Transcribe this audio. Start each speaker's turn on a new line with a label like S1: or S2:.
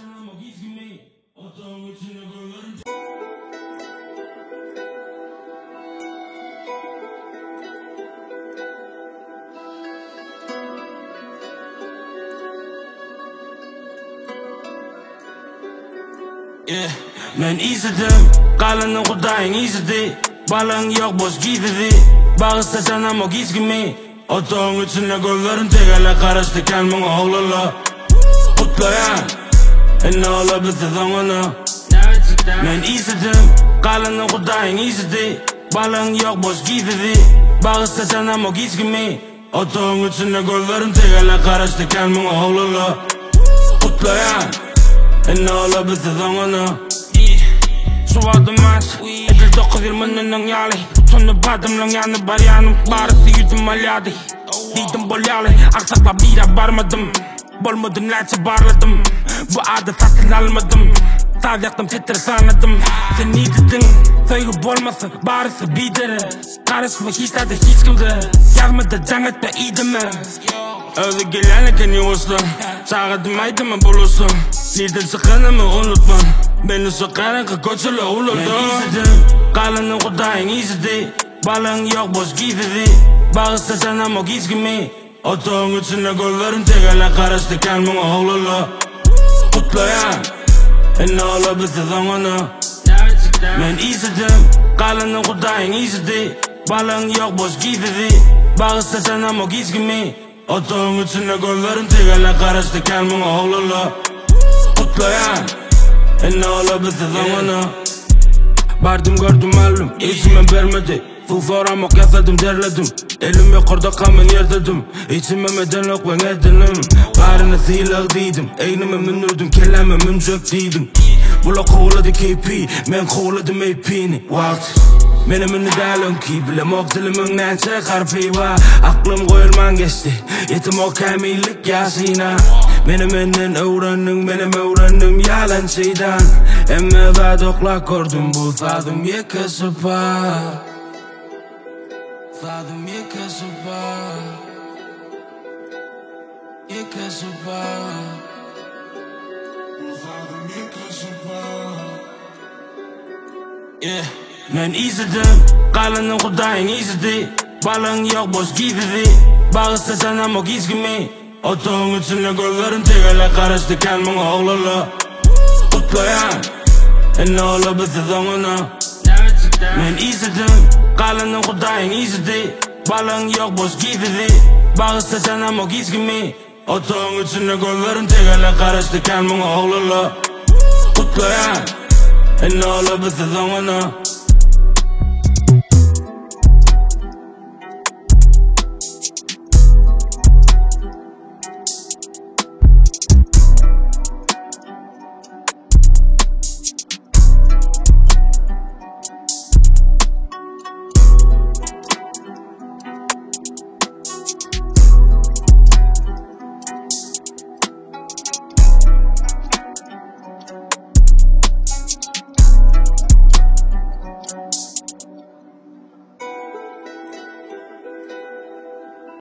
S1: Men izledim, kalanın kudayın izledi. Balın yok boş giydi. Bağısta canım o gizgimi. Otoğun içine gözlerim tegele karıştı kelmin oğlulu. Kutlayan, ne olabilir onu. Men izledim, kalanın kudayın izledi. Balın yok boş giydi. Bağısta canım o gizgimi. Otoğun içine gözlerim tegele karıştı kelmin oğlulu. Kutlayan, ne olabilir onu. Suvadım az, edil 9-20'nin yali. Tonu badımlın yanı bar yanım. Barısı yüzüm alyadı. Deydim bol yalı, aksakla bira barmadım. Bolmadım laçı barladım. Bu adı satın almadım. Saz yaktım stres anladım. Sen ne dedin, söylüp olmasın. Barısı bidiri. Karışma hiç tadı hiç kimdi. Yazmadı can etme iyiydi mi? Öyle gelenlik en yuvasın. Çağırdım aydımı bulursun. Neden sıkınımı unutma. Beni sokarın ki koçulu olurdu. Ben izledim, kalanın kudayın izledi. Balın yok boş giydi. Bağısta canım o gizgimi. Otoğun içine gözlerim tegele karıştı kelmin oğlulu. Kutlayan, ne olabilir onu. Ben izledim, kalanın kudayın izledi. Balın yok boş giydi. Bağısta canım o gizgimi. Otoğun içine gözlerim tegele karıştı kelmin oğlulu. Kutlayan, ne olabilir onu. Bardım gördüm malum, içime vermedi. Fufaram ok yasadım derledim. Elim yukarıda kamen yerdedim. İçime medenlik ve edenim. Barını silah deydim. Eynime münürdüm, kelime münzök deydim. Bula kovladı KP, men kovladım AP'ni. Walt benim ünlü dalım ki bilem ok dilimimden çıkar piva. Aklım koyulman geçti, yetim o kamilik yasina. Benim enden öğrendim, benim öğrendim yalancıdan. Emme vadokla gördüm bu sadım yekesi var. Sadım yekesi var. Yekesi var. Sadım yekesi var. Men izledim, kalanın kudayın izledi. Balın yok boş giydi. Bağısta canım o gizgimi. Otoğun içine gözlerim tegele karıştı kelmin oğlulu. Kutlayan, ne olabilir onu. Men izledim, kalanın kudayın izledi. Balın yok boş giydi. Bağısta canım o gizgimi. Otoğun içine gözlerim tegele karıştı kelmin oğlulu. Kutlayan, ne olabilir onu.